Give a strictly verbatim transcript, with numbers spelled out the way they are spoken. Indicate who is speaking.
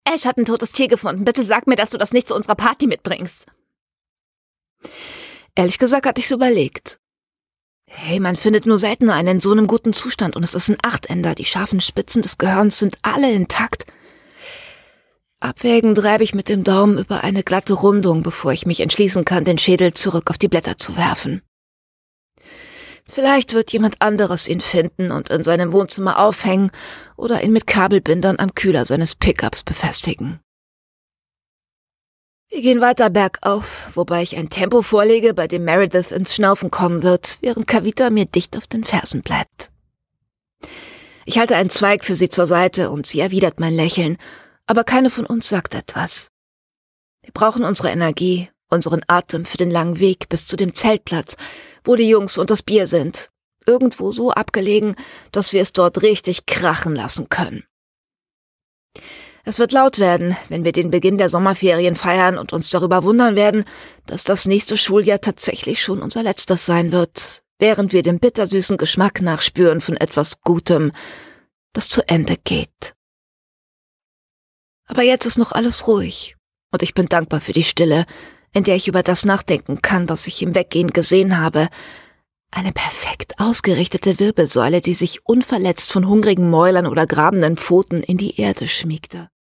Speaker 1: Ash hat ein totes Tier gefunden. Bitte sag mir, dass du das nicht zu unserer Party mitbringst.
Speaker 2: Ehrlich gesagt hatte ich's überlegt. Hey, man findet nur selten einen in so einem guten Zustand und es ist ein Achtender. Die scharfen Spitzen des Gehirns sind alle intakt. Abwägend reibe ich mit dem Daumen über eine glatte Rundung, bevor ich mich entschließen kann, den Schädel zurück auf die Blätter zu werfen. Vielleicht wird jemand anderes ihn finden und in seinem Wohnzimmer aufhängen oder ihn mit Kabelbindern am Kühler seines Pickups befestigen. Wir gehen weiter bergauf, wobei ich ein Tempo vorlege, bei dem Meredith ins Schnaufen kommen wird, während Kavita mir dicht auf den Fersen bleibt. Ich halte einen Zweig für sie zur Seite und sie erwidert mein Lächeln, aber keine von uns sagt etwas. Wir brauchen unsere Energie, unseren Atem für den langen Weg bis zu dem Zeltplatz, wo die Jungs und das Bier sind, irgendwo so abgelegen, dass wir es dort richtig krachen lassen können. Es wird laut werden, wenn wir den Beginn der Sommerferien feiern und uns darüber wundern werden, dass das nächste Schuljahr tatsächlich schon unser letztes sein wird, während wir den bittersüßen Geschmack nachspüren von etwas Gutem, das zu Ende geht. Aber jetzt ist noch alles ruhig und ich bin dankbar für die Stille, in der ich über das nachdenken kann, was ich im Weggehen gesehen habe. Eine perfekt ausgerichtete Wirbelsäule, die sich unverletzt von hungrigen Mäulern oder grabenden Pfoten in die Erde schmiegte.